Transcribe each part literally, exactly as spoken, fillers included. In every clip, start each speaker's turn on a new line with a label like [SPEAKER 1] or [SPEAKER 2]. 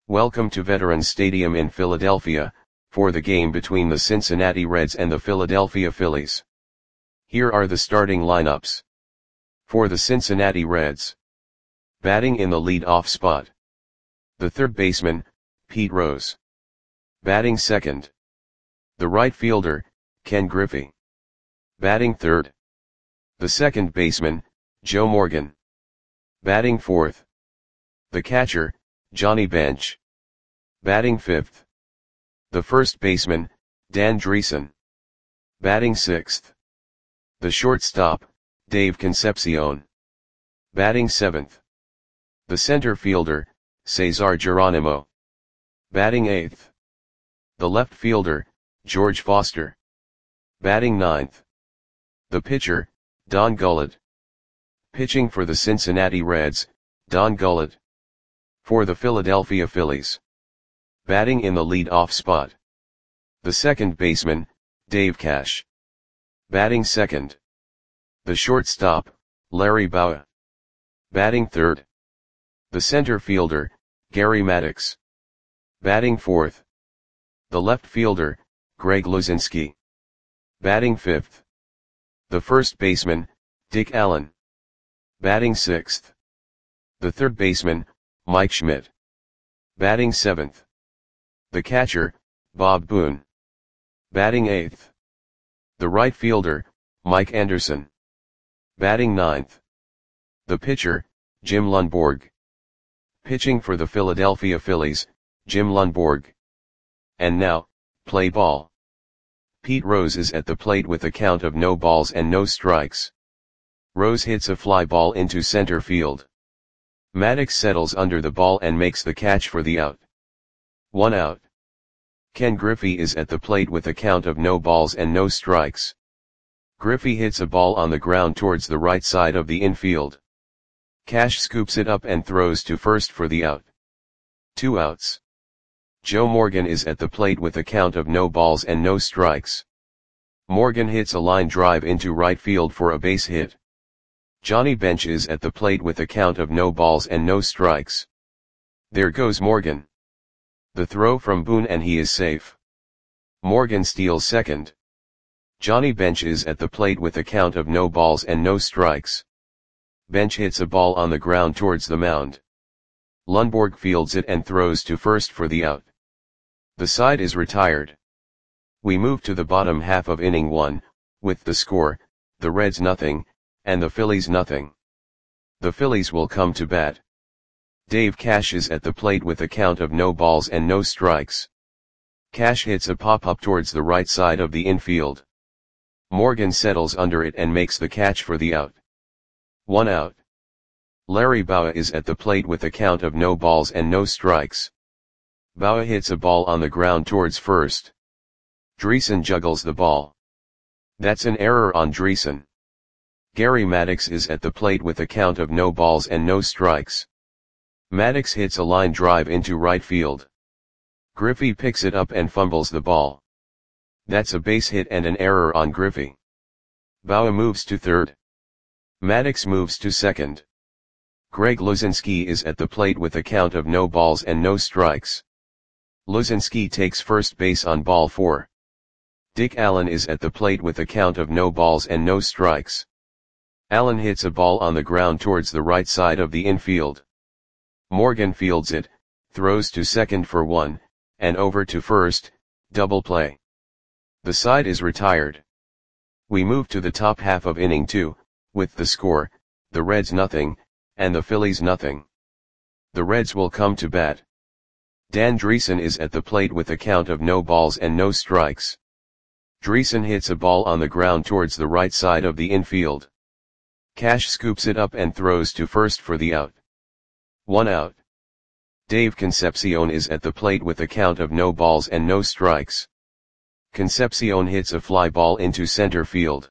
[SPEAKER 1] Welcome to Veterans Stadium in Philadelphia, for the game between the Cincinnati Reds and the Philadelphia Phillies. Here are the starting lineups. For the Cincinnati Reds. Batting in the lead-off spot. The third baseman, Pete Rose. Batting second. The right fielder, Ken Griffey. Batting third. The second baseman, Joe Morgan. Batting fourth. The catcher, Johnny Bench. Batting fifth. The first baseman, Dan Driessen. Batting sixth. The shortstop, Dave Concepcion. Batting seventh. The center fielder, Cesar Geronimo. Batting eighth. The left fielder, George Foster. Batting ninth. The pitcher, Don Gullett. Pitching for the Cincinnati Reds, Don Gullett. For the Philadelphia Phillies. Batting in the lead-off spot. The second baseman, Dave Cash. Batting second. The shortstop, Larry Bowa. Batting third. The center fielder, Gary Maddox. Batting fourth. The left fielder, Greg Luzinski. Batting fifth. The first baseman, Dick Allen. Batting sixth. The third baseman, Mike Schmidt. Batting seventh. The catcher, Bob Boone. Batting eighth. The right fielder, Mike Anderson. Batting ninth. The pitcher, Jim Lundborg. Pitching for the Philadelphia Phillies, Jim Lundborg. And now, play ball. Pete Rose is at the plate with a count of no balls and no strikes. Rose hits a fly ball into center field. Maddox settles under the ball and makes the catch for the out. One out. Ken Griffey is at the plate with a count of no balls and no strikes. Griffey hits a ball on the ground towards the right side of the infield. Cash scoops it up and throws to first for the out. Two outs. Joe Morgan is at the plate with a count of no balls and no strikes. Morgan hits a line drive into right field for a base hit. Johnny Bench is at the plate with a count of no balls and no strikes. There goes Morgan. The throw from Boone and he is safe. Morgan steals second. Johnny Bench is at the plate with a count of no balls and no strikes. Bench hits a ball on the ground towards the mound. Lundborg fields it and throws to first for the out. The side is retired. We move to the bottom half of inning one, with the score, the Reds nothing, and the Phillies nothing. The Phillies will come to bat. Dave Cash is at the plate with a count of no balls and no strikes. Cash hits a pop-up towards the right side of the infield. Morgan settles under it and makes the catch for the out. One out. Larry Bowa is at the plate with a count of no balls and no strikes. Bowa hits a ball on the ground towards first. Driessen juggles the ball. That's an error on Driessen. Gary Maddox is at the plate with a count of no balls and no strikes. Maddox hits a line drive into right field. Griffey picks it up and fumbles the ball. That's a base hit and an error on Griffey. Bowa moves to third. Maddox moves to second. Greg Luzinski is at the plate with a count of no balls and no strikes. Luzinski takes first base on ball four. Dick Allen is at the plate with a count of no balls and no strikes. Allen hits a ball on the ground towards the right side of the infield. Morgan fields it, throws to second for one, and over to first, double play. The side is retired. We move to the top half of inning two, with the score, the Reds nothing, and the Phillies nothing. The Reds will come to bat. Dan Driessen is at the plate with a count of no balls and no strikes. Driessen hits a ball on the ground towards the right side of the infield. Cash scoops it up and throws to first for the out. One out. Dave Concepcion is at the plate with a count of no balls and no strikes. Concepcion hits a fly ball into center field.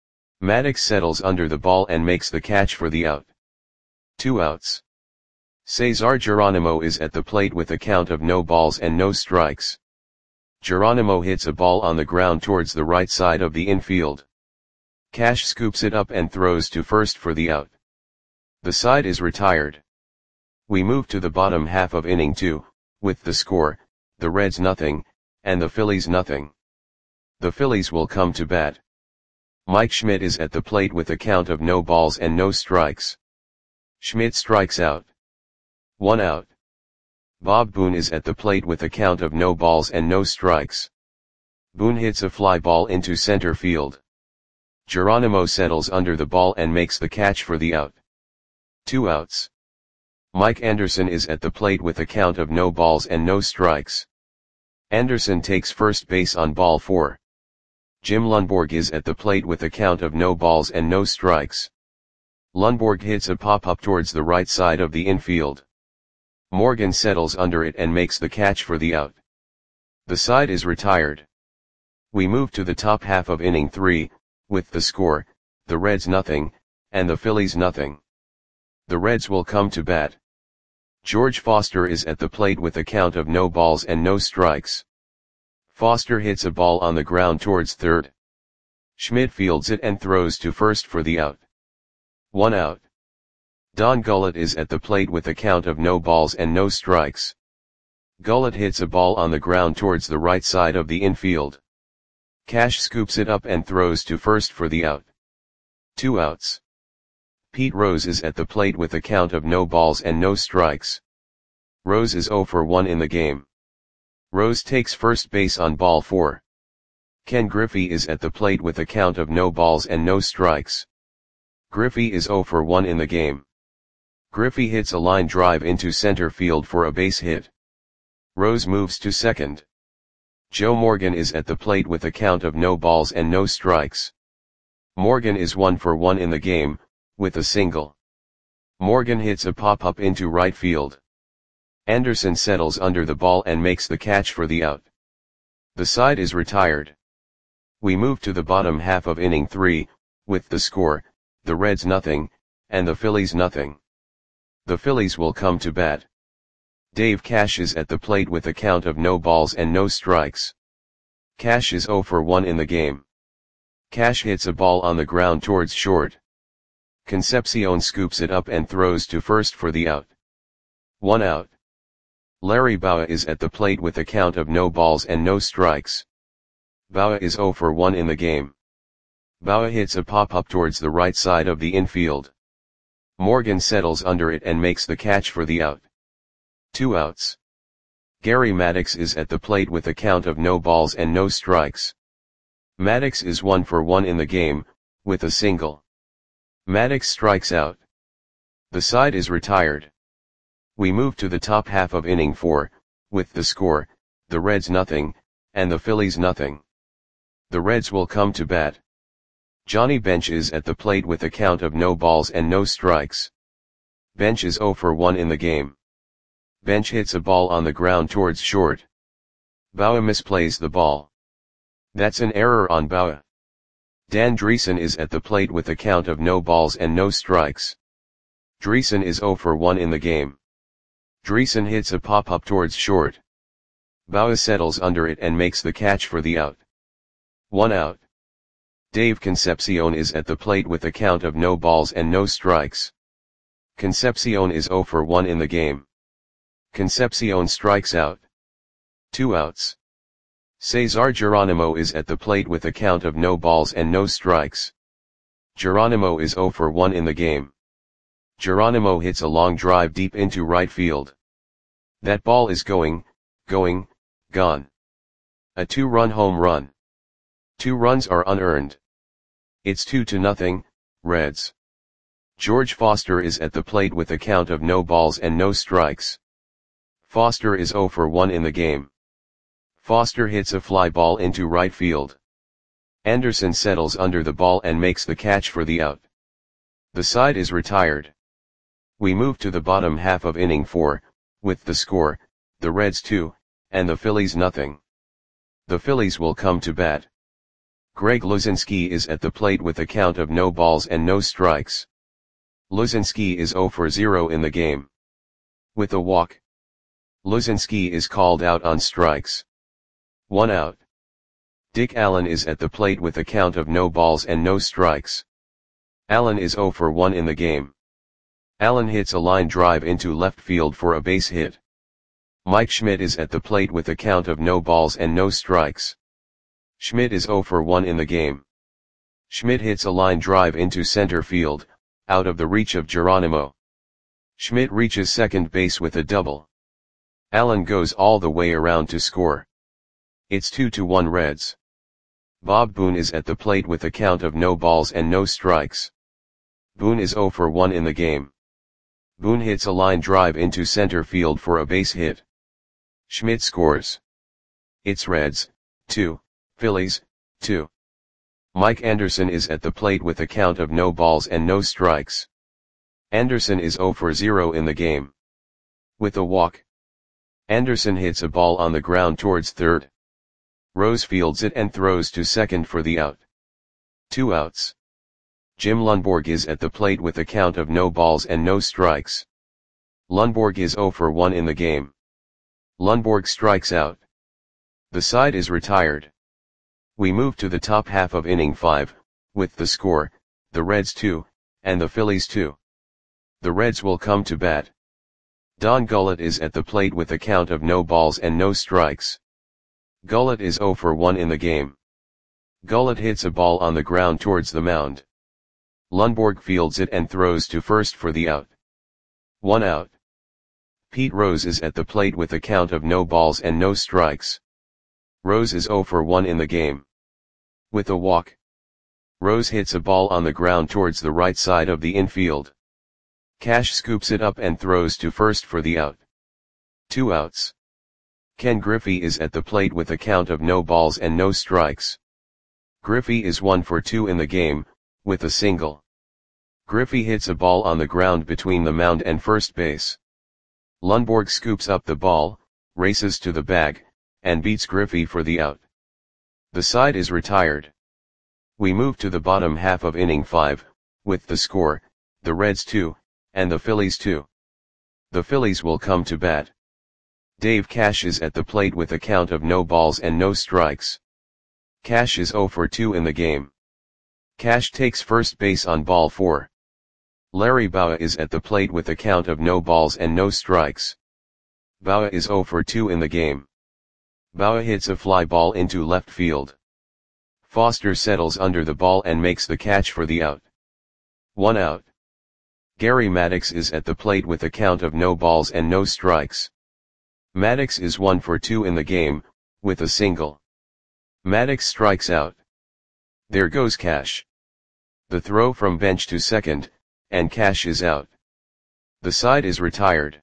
[SPEAKER 1] Maddox settles under the ball and makes the catch for the out. Two outs. Cesar Geronimo is at the plate with a count of no balls and no strikes. Geronimo hits a ball on the ground towards the right side of the infield. Cash scoops it up and throws to first for the out. The side is retired. We move to the bottom half of inning two, with the score, the Reds nothing, and the Phillies nothing. The Phillies will come to bat. Mike Schmidt is at the plate with a count of no balls and no strikes. Schmidt strikes out. One out. Bob Boone is at the plate with a count of no balls and no strikes. Boone hits a fly ball into center field. Geronimo settles under the ball and makes the catch for the out. Two outs. Mike Anderson is at the plate with a count of no balls and no strikes. Anderson takes first base on ball four. Jim Lundborg is at the plate with a count of no balls and no strikes. Lundborg hits a pop-up towards the right side of the infield. Morgan settles under it and makes the catch for the out. The side is retired. We move to the top half of inning three, with the score, the Reds nothing, and the Phillies nothing. The Reds will come to bat. George Foster is at the plate with a count of no balls and no strikes. Foster hits a ball on the ground towards third. Schmidt fields it and throws to first for the out. One out. Don Gullett is at the plate with a count of no balls and no strikes. Gullett hits a ball on the ground towards the right side of the infield. Cash scoops it up and throws to first for the out. Two outs. Pete Rose is at the plate with a count of no balls and no strikes. Rose is oh for one in the game. Rose takes first base on ball four. Ken Griffey is at the plate with a count of no balls and no strikes. Griffey is oh for one in the game. Griffey hits a line drive into center field for a base hit. Rose moves to second. Joe Morgan is at the plate with a count of no balls and no strikes. Morgan is one for one in the game, with a single. Morgan hits a pop-up into right field. Anderson settles under the ball and makes the catch for the out. The side is retired. We move to the bottom half of inning three, with the score, the Reds nothing, and the Phillies nothing. The Phillies will come to bat. Dave Cash is at the plate with a count of no balls and no strikes. Cash is oh for one in the game. Cash hits a ball on the ground towards short. Concepcion scoops it up and throws to first for the out. One out. Larry Bowa is at the plate with a count of no balls and no strikes. Bowa is oh for one in the game. Bowa hits a pop-up towards the right side of the infield. Morgan settles under it and makes the catch for the out. Two outs. Gary Maddox is at the plate with a count of no balls and no strikes. Maddox is one for one in the game, with a single. Maddox strikes out. The side is retired. We move to the top half of inning four, with the score, the Reds nothing, and the Phillies nothing. The Reds will come to bat. Johnny Bench is at the plate with a count of no balls and no strikes. Bench is oh for one in the game. Bench hits a ball on the ground towards short. Bowa misplays the ball. That's an error on Bowa. Dan Dreesen is at the plate with a count of no balls and no strikes. Dreesen is oh for one in the game. Dreesen hits a pop-up towards short. Bowa settles under it and makes the catch for the out. One out. Dave Concepcion is at the plate with a count of no balls and no strikes. Concepcion is oh for one in the game. Concepcion strikes out. Two outs. Cesar Geronimo is at the plate with a count of no balls and no strikes. Geronimo is oh for one in the game. Geronimo hits a long drive deep into right field. That ball is going, going, gone. A two-run home run. Two runs are unearned. It's two to nothing, Reds. George Foster is at the plate with a count of no balls and no strikes. Foster is oh for one in the game. Foster hits a fly ball into right field. Anderson settles under the ball and makes the catch for the out. The side is retired. We move to the bottom half of inning four, with the score, the Reds two, and the Phillies nothing. The Phillies will come to bat. Greg Luzinski is at the plate with a count of no balls and no strikes. Luzinski is oh for zero in the game. With a walk. Luzinski is called out on strikes. One out. Dick Allen is at the plate with a count of no balls and no strikes. Allen is oh for one in the game. Allen hits a line drive into left field for a base hit. Mike Schmidt is at the plate with a count of no balls and no strikes. Schmidt is zero for one in the game. Schmidt hits a line drive into center field, out of the reach of Geronimo. Schmidt reaches second base with a double. Allen goes all the way around to score. It's two to one Reds. Bob Boone is at the plate with a count of no balls and no strikes. Boone is zero for one in the game. Boone hits a line drive into center field for a base hit. Schmidt scores. It's Reds, two, Phillies, two. Mike Anderson is at the plate with a count of no balls and no strikes. Anderson is zero for zero in the game. With a walk. Anderson hits a ball on the ground towards third. Rose fields it and throws to second for the out. Two outs. Jim Lundborg is at the plate with a count of no balls and no strikes. Lundborg is zero for one in the game. Lundborg strikes out. The side is retired. We move to the top half of inning five, with the score, the Reds two, and the Phillies two. The Reds will come to bat. Don Gullett is at the plate with a count of no balls and no strikes. Gullett is zero for one in the game. Gullett hits a ball on the ground towards the mound. Lundborg fields it and throws to first for the out. One out. Pete Rose is at the plate with a count of no balls and no strikes. Rose is zero for one in the game. With a walk. Rose hits a ball on the ground towards the right side of the infield. Cash scoops it up and throws to first for the out. Two outs. Ken Griffey is at the plate with a count of no balls and no strikes. Griffey is one for two in the game, with a single. Griffey hits a ball on the ground between the mound and first base. Lundborg scoops up the ball, races to the bag, and beats Griffey for the out. The side is retired. We move to the bottom half of inning five, with the score, the Reds two, and the Phillies two. The Phillies will come to bat. Dave Cash is at the plate with a count of no balls and no strikes. Cash is zero for two in the game. Cash takes first base on ball four. Larry Bowa is at the plate with a count of no balls and no strikes. Bowa is zero for two in the game. Bowa hits a fly ball into left field. Foster settles under the ball and makes the catch for the out. One out. Gary Maddox is at the plate with a count of no balls and no strikes. Maddox is one for two in the game, with a single. Maddox strikes out. There goes Cash. The throw from bench to second, and Cash is out. The side is retired.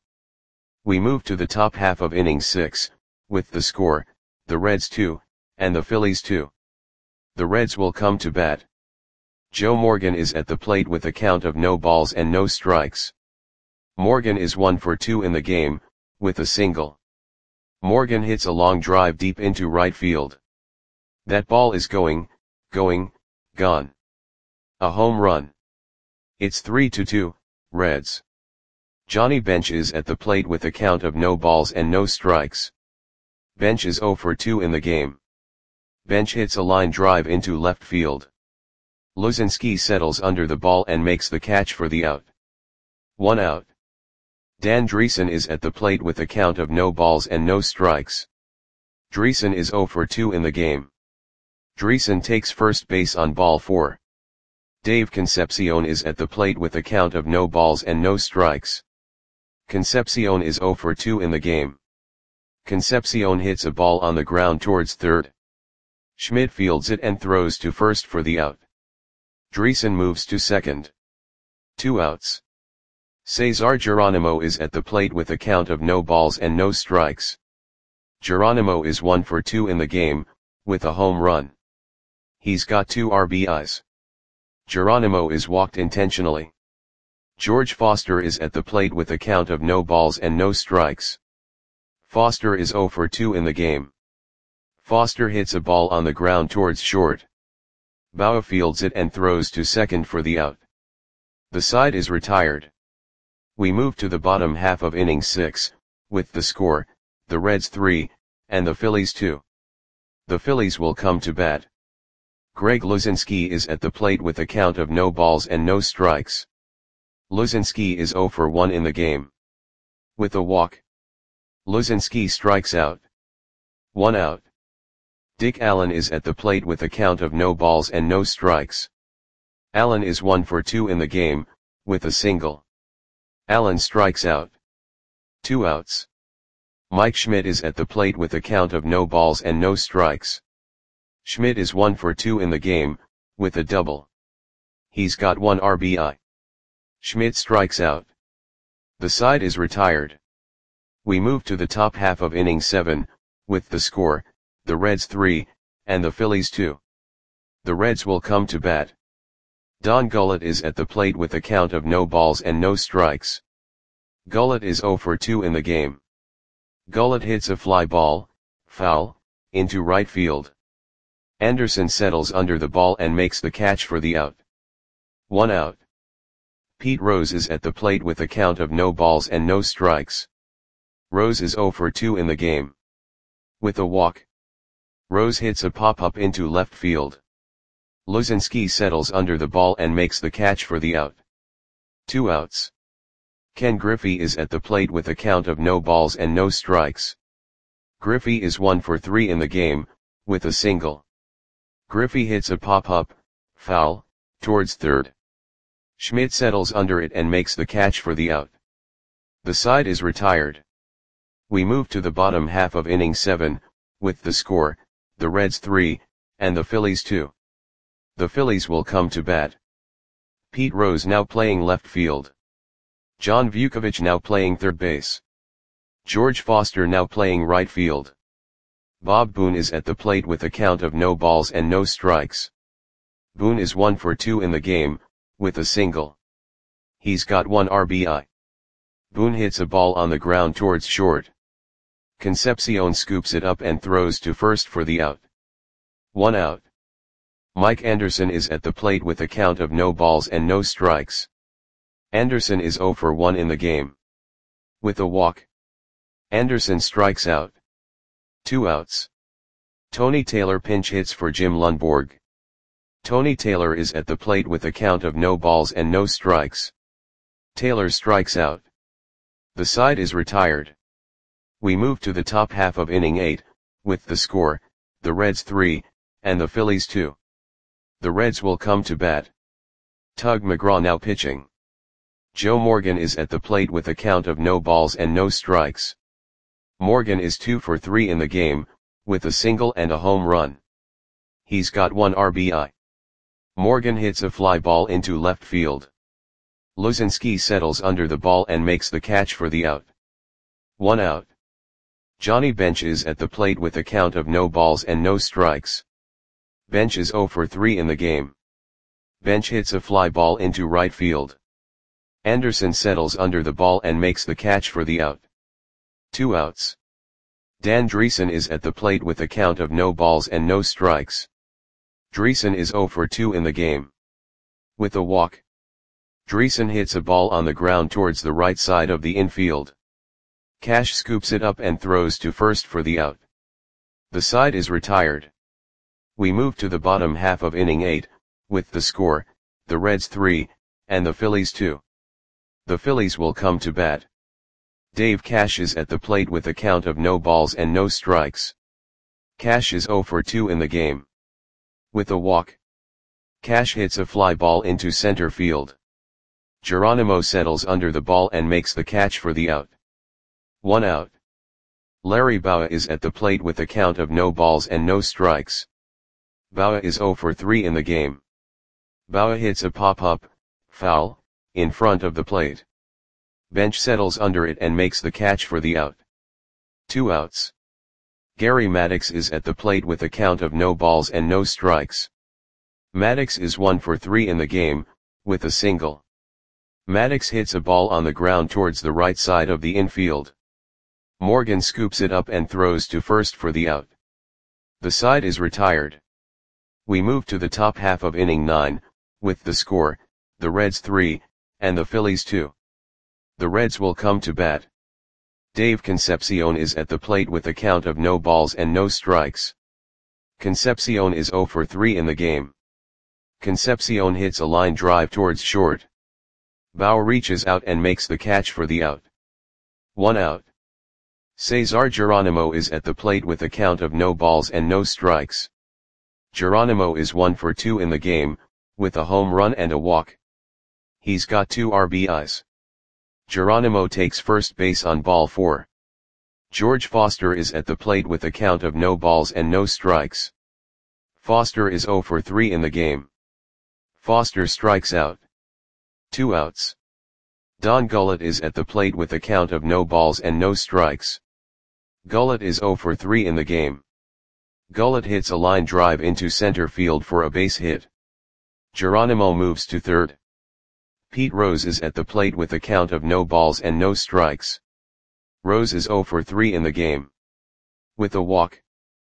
[SPEAKER 1] We move to the top half of inning six, with the score, the Reds two, and the Phillies two. The Reds will come to bat. Joe Morgan is at the plate with a count of no balls and no strikes. Morgan is one for two in the game, with a single. Morgan hits a long drive deep into right field. That ball is going, going, gone. A home run. It's three to two, Reds. Johnny Bench is at the plate with a count of no balls and no strikes. Bench is zero for two in the game. Bench hits a line drive into left field. Luzinski settles under the ball and makes the catch for the out. One out. Dan Dreesen is at the plate with a count of no balls and no strikes. Dreesen is zero for two in the game. Dreesen takes first base on ball four. Dave Concepcion is at the plate with a count of no balls and no strikes. Concepcion is zero for two in the game. Concepcion hits a ball on the ground towards third. Schmidt fields it and throws to first for the out. Dreesen moves to second. Two outs. Cesar Geronimo is at the plate with a count of no balls and no strikes. Geronimo is one for two in the game, with a home run. He's got two R B Is. Geronimo is walked intentionally. George Foster is at the plate with a count of no balls and no strikes. Foster is zero for two in the game. Foster hits a ball on the ground towards short. Bowa fields it and throws to second for the out. The side is retired. We move to the bottom half of inning six, with the score, the Reds three, and the Phillies two. The Phillies will come to bat. Greg Luzinski is at the plate with a count of no balls and no strikes. Luzinski is zero for one in the game. With a walk. Luzinski strikes out. One out. Dick Allen is at the plate with a count of no balls and no strikes. Allen is one for two in the game, with a single. Allen strikes out. Two outs. Mike Schmidt is at the plate with a count of no balls and no strikes. Schmidt is one for two in the game, with a double. He's got one R B I. Schmidt strikes out. The side is retired. We move to the top half of inning seven, with the score, the Reds three, and the Phillies two. The Reds will come to bat. Don Gullett is at the plate with a count of no balls and no strikes. Gullett is zero for two in the game. Gullett hits a fly ball, foul, into right field. Anderson settles under the ball and makes the catch for the out. One out. Pete Rose is at the plate with a count of no balls and no strikes. Rose is zero for two in the game. With a walk. Rose hits a pop-up into left field. Luzinski settles under the ball and makes the catch for the out. Two outs. Ken Griffey is at the plate with a count of no balls and no strikes. Griffey is one for three in the game, with a single. Griffey hits a pop-up, foul, towards third. Schmidt settles under it and makes the catch for the out. The side is retired. We move to the bottom half of inning seven, with the score, the Reds three, and the Phillies two. The Phillies will come to bat. Pete Rose now playing left field. John Vukovich now playing third base. George Foster now playing right field. Bob Boone is at the plate with a count of no balls and no strikes. Boone is one for two in the game, with a single. He's got one R B I. Boone hits a ball on the ground towards short. Concepcion scoops it up and throws to first for the out. One out. Mike Anderson is at the plate with a count of no balls and no strikes. Anderson is zero for one in the game. With a walk. Anderson strikes out. Two outs. Tony Taylor pinch hits for Jim Lundborg. Tony Taylor is at the plate with a count of no balls and no strikes. Taylor strikes out. The side is retired. We move to the top half of inning eight, with the score, the Reds three, and the Phillies two. The Reds will come to bat. Tug McGraw now pitching. Joe Morgan is at the plate with a count of no balls and no strikes. Morgan is two for three in the game, with a single and a home run. He's got one R B I. Morgan hits a fly ball into left field. Luzinski settles under the ball and makes the catch for the out. One out. Johnny Bench is at the plate with a count of no balls and no strikes. Bench is zero for three in the game. Bench hits a fly ball into right field. Anderson settles under the ball and makes the catch for the out. Two outs. Dan Dreesen is at the plate with a count of no balls and no strikes. Dreesen is zero for two in the game. With a walk. Dreesen hits a ball on the ground towards the right side of the infield. Cash scoops it up and throws to first for the out. The side is retired. We move to the bottom half of inning eight, with the score, the Reds three, and the Phillies two. The Phillies will come to bat. Dave Cash is at the plate with a count of no balls and no strikes. Cash is zero for two in the game. With a walk. Cash hits a fly ball into center field. Geronimo settles under the ball and makes the catch for the out. One out. Larry Bowa is at the plate with a count of no balls and no strikes. Bowa is zero for three in the game. Bowa hits a pop-up, foul, in front of the plate. Bench settles under it and makes the catch for the out. Two outs. Gary Maddox is at the plate with a count of no balls and no strikes. Maddox is one for three in the game, with a single. Maddox hits a ball on the ground towards the right side of the infield. Morgan scoops it up and throws to first for the out. The side is retired. We move to the top half of inning nine, with the score, the Reds three, and the Phillies two. The Reds will come to bat. Dave Concepcion is at the plate with a count of no balls and no strikes. Concepcion is zero for three in the game. Concepcion hits a line drive towards short. Bowa reaches out and makes the catch for the out. One out. Cesar Geronimo is at the plate with a count of no balls and no strikes. Geronimo is one for two in the game, with a home run and a walk. He's got two R B Is. Geronimo takes first base on ball four. George Foster is at the plate with a count of no balls and no strikes. Foster is zero for three in the game. Foster strikes out. Two outs. Don Gullett is at the plate with a count of no balls and no strikes. Gullett is zero for three in the game. Gullett hits a line drive into center field for a base hit. Geronimo moves to third. Pete Rose is at the plate with a count of no balls and no strikes. Rose is zero for three in the game. With a walk.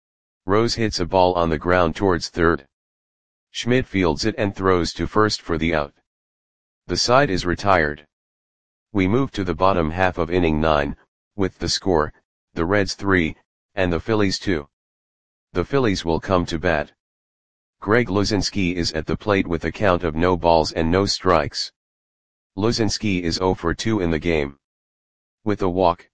[SPEAKER 1] Rose hits a ball on the ground towards third. Schmidt fields it and throws to first for the out. The side is retired. We move to the bottom half of inning nine, with the score, the Reds three, and the Phillies two. The Phillies will come to bat. Greg Luzinski is at the plate with a count of no balls and no strikes. Luzinski is zero for two in the game. With a walk.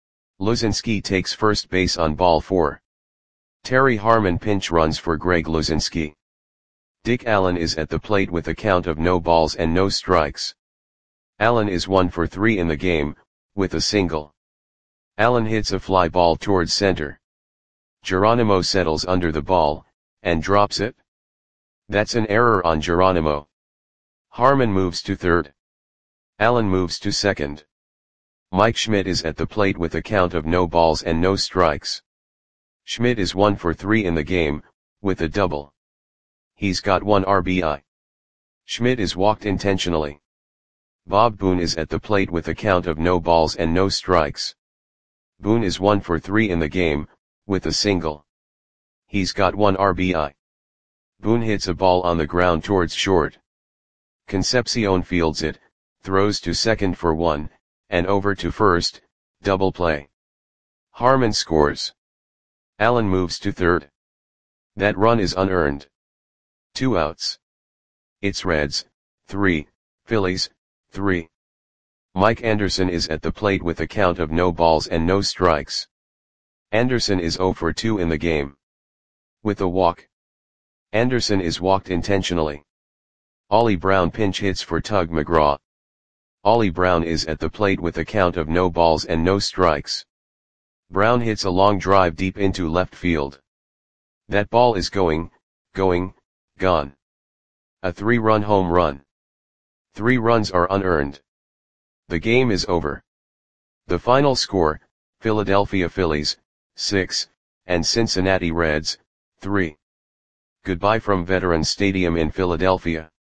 [SPEAKER 1] Luzinski takes first base on ball four. Terry Harmon pinch runs for Greg Luzinski. Dick Allen is at the plate with a count of no balls and no strikes. Allen is one for three in the game, with a single. Allen hits a fly ball towards center. Geronimo settles under the ball, and drops it. That's an error on Geronimo. Harmon moves to third. Allen moves to second. Mike Schmidt is at the plate with a count of no balls and no strikes. Schmidt is one for three in the game, with a double. He's got one R B I. Schmidt is walked intentionally. Bob Boone is at the plate with a count of no balls and no strikes. Boone is one for three in the game, with a single. He's got one R B I. Boone hits a ball on the ground towards short. Concepcion fields it, throws to second for one, and over to first, double play. Harmon scores. Allen moves to third. That run is unearned. Two outs. It's Reds, three, Phillies, three. Mike Anderson is at the plate with a count of no balls and no strikes. Anderson is zero for two in the game. With a walk. Anderson is walked intentionally. Ollie Brown pinch hits for Tug McGraw. Ollie Brown is at the plate with a count of no balls and no strikes. Brown hits a long drive deep into left field. That ball is going, going, gone. A three-run home run. Three runs are unearned. The game is over. The final score, Philadelphia Phillies, six, and Cincinnati Reds, three. Goodbye from Veterans Stadium in Philadelphia.